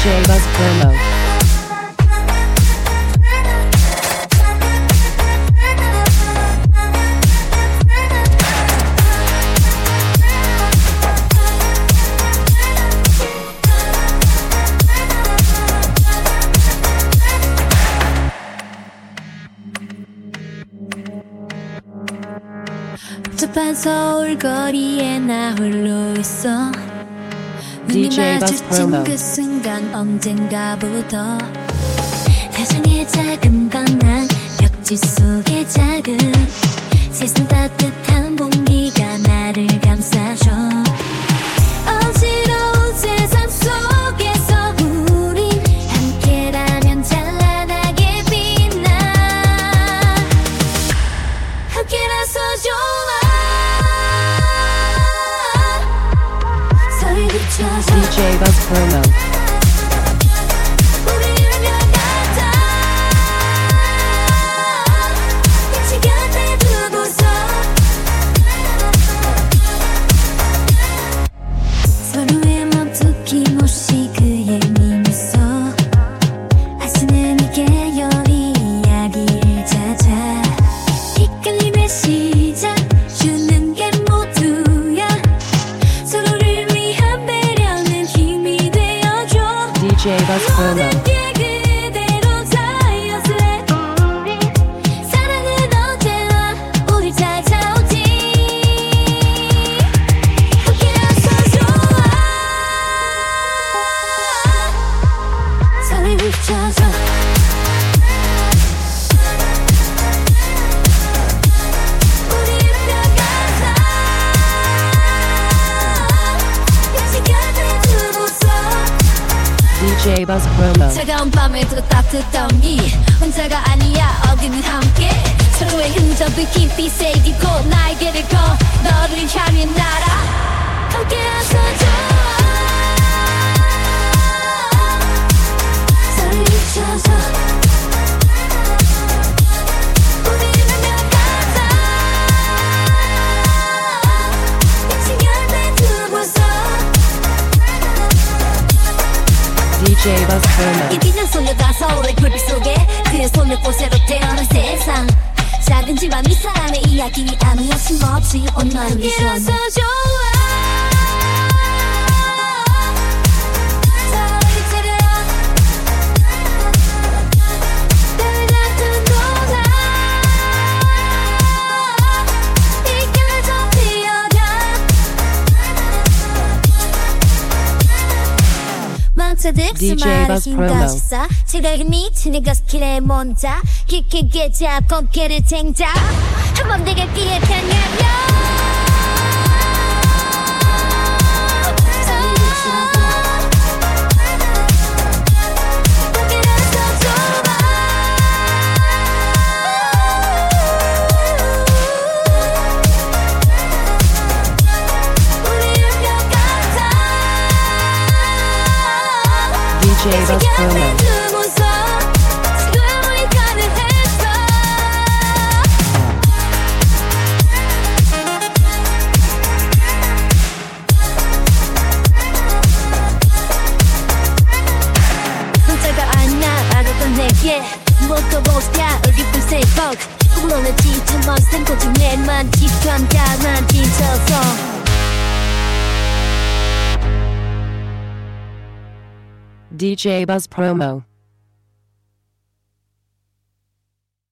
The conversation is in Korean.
DJ Buzz Promo. 복잡한 서울 거리에 나 홀로 있어. 눈이 DJ Buzz 마주친 Promo. 그 순간 언젠가부터 세상의 작은 방랑 벽지 속에 작은 세상 따뜻한 공기가 나를 감싸줘. 어지러운 세상 속에서 우린 함께라면 찬란하게 빛나. 함께라서 좋아. 소리 붙여줘. DJ Buzz Promo. DJ Buzz Promo. DJ Buzz Promo. 차가운 밤에도 따뜻한 이 혼자가 아니야 어디는 함께 서로의 흔적을 깊이 새기고 날개를 거 너를 향해 날아. 함께라서 좋아. 소리 붙여서 우리는 명가자. 미친 곁에 두고서 DJ Buzz Promo. 이 빛은 소녀가 서울의 불빛 속에 그의 손을 꽃으로 태어난 세상. 작은 집안 이 사람의 이야기 아무 여심 없이 온화한 미소. 함께라서 좋아. 소리 지르러 별 같은 동안 이 길을 좀 피어가. 망쳐득 수많은 힘까지 쌓아 지뢰를 미치는 가스길에 먼저 깊게 깨자 꽃게를 쟁자 한번 내가 끼에 향하며. DJ Buzz Promo. 혼자가 아니야 알았던 내게 뭐또 보자 깊은 세folk 물론은 지쳐만 생고 중에만 깊은 가만 뒤쳐서. DJ Buzz Promo.